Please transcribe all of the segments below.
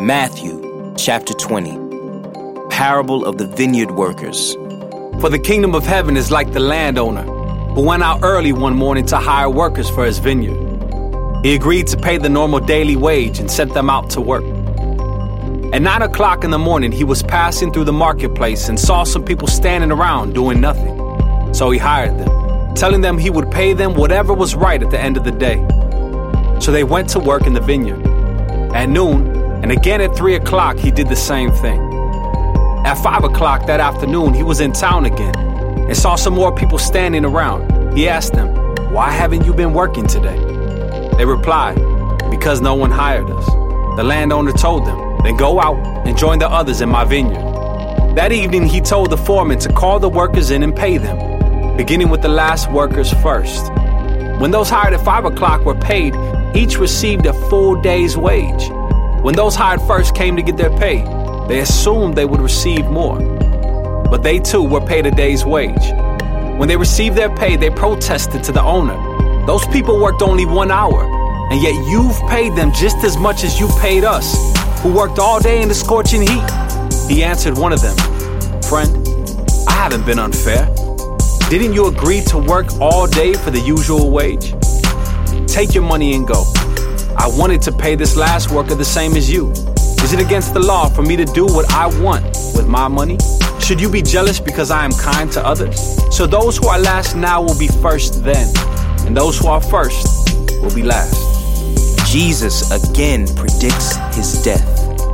Matthew chapter 20. Parable of the vineyard workers. For the kingdom of heaven is like the landowner who went out early one morning to hire workers for his vineyard. He agreed to pay the normal daily wage and sent them out to work. At 9 o'clock in the morning, he was passing through the marketplace and saw some people standing around doing nothing. So he hired them, telling them he would pay them whatever was right at the end of the day. So they went to work in the vineyard. At noon, and again at 3 o'clock, he did the same thing. At 5 o'clock that afternoon, he was in town again and saw some more people standing around. He asked them, "Why haven't you been working today?" They replied, "Because no one hired us." The landowner told them, "Then go out and join the others in my vineyard." That evening, he told the foreman to call the workers in and pay them, beginning with the last workers first. When those hired at 5 o'clock were paid, each received a full day's wage. When those hired first came to get their pay, they assumed they would receive more. But they too were paid a day's wage. When they received their pay, they protested to the owner. "Those people worked only 1 hour, and yet you've paid them just as much as you paid us, who worked all day in the scorching heat." He answered one of them, "Friend, I haven't been unfair. Didn't you agree to work all day for the usual wage? Take your money and go. I wanted to pay this last worker the same as you. Is it against the law for me to do what I want with my money? Should you be jealous because I am kind to others? So those who are last now will be first then, and those who are first will be last." Jesus again predicts his death.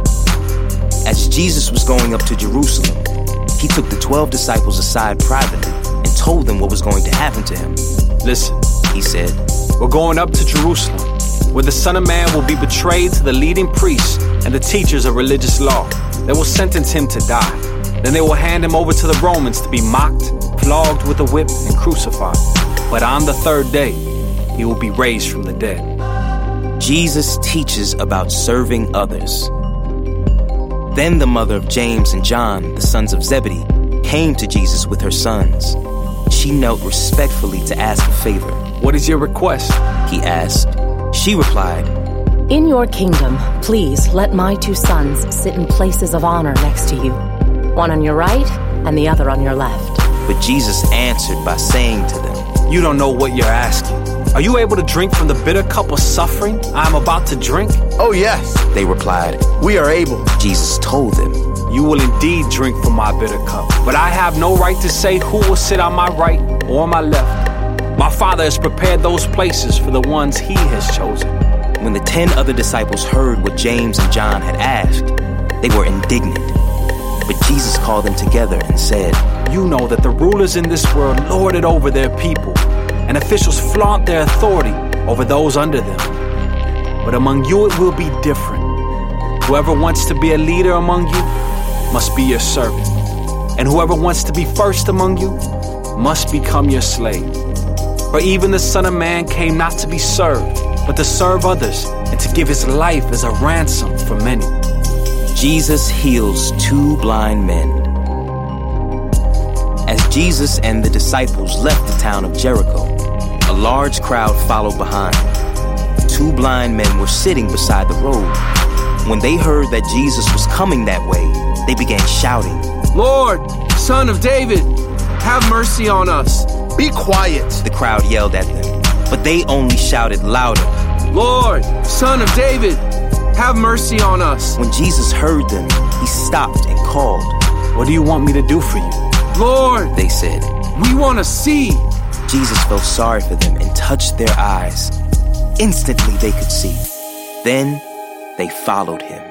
As Jesus was going up to Jerusalem, he took the 12 disciples aside privately and told them what was going to happen to him. "Listen," he said, "we're going up to Jerusalem, where the Son of Man will be betrayed to the leading priests and the teachers of religious law. They will sentence him to die. Then they will hand him over to the Romans to be mocked, flogged with a whip, and crucified. But on the third day, he will be raised from the dead." Jesus teaches about serving others. Then the mother of James and John, the sons of Zebedee, came to Jesus with her sons. She knelt respectfully to ask a favor. "What is your request?" he asked. She replied, "In your kingdom, please let my 2 sons sit in places of honor next to you, one on your right and the other on your left." But Jesus answered by saying to them, "You don't know what you're asking. Are you able to drink from the bitter cup of suffering I am about to drink?" "Oh yes," they replied. "We are able." Jesus told them, "You will indeed drink from my bitter cup, but I have no right to say who will sit on my right or my left. My Father has prepared those places for the ones he has chosen." When the 10 other disciples heard what James and John had asked, they were indignant. But Jesus called them together and said, "You know that the rulers in this world lord it over their people, and officials flaunt their authority over those under them. But among you it will be different. Whoever wants to be a leader among you must be your servant, and whoever wants to be first among you must become your slave. For even the Son of Man came not to be served, but to serve others and to give his life as a ransom for many." Jesus heals 2 blind men. As Jesus and the disciples left the town of Jericho, a large crowd followed behind. 2 blind men were sitting beside the road. When they heard that Jesus was coming that way, they began shouting, "Lord, Son of David, have mercy on us." "Be quiet," the crowd yelled at them, but they only shouted louder, "Lord, Son of David, have mercy on us." When Jesus heard them, he stopped and called. "What do you want me to do for you?" "Lord," they said, "we want to see." Jesus felt sorry for them and touched their eyes. Instantly they could see. Then they followed him.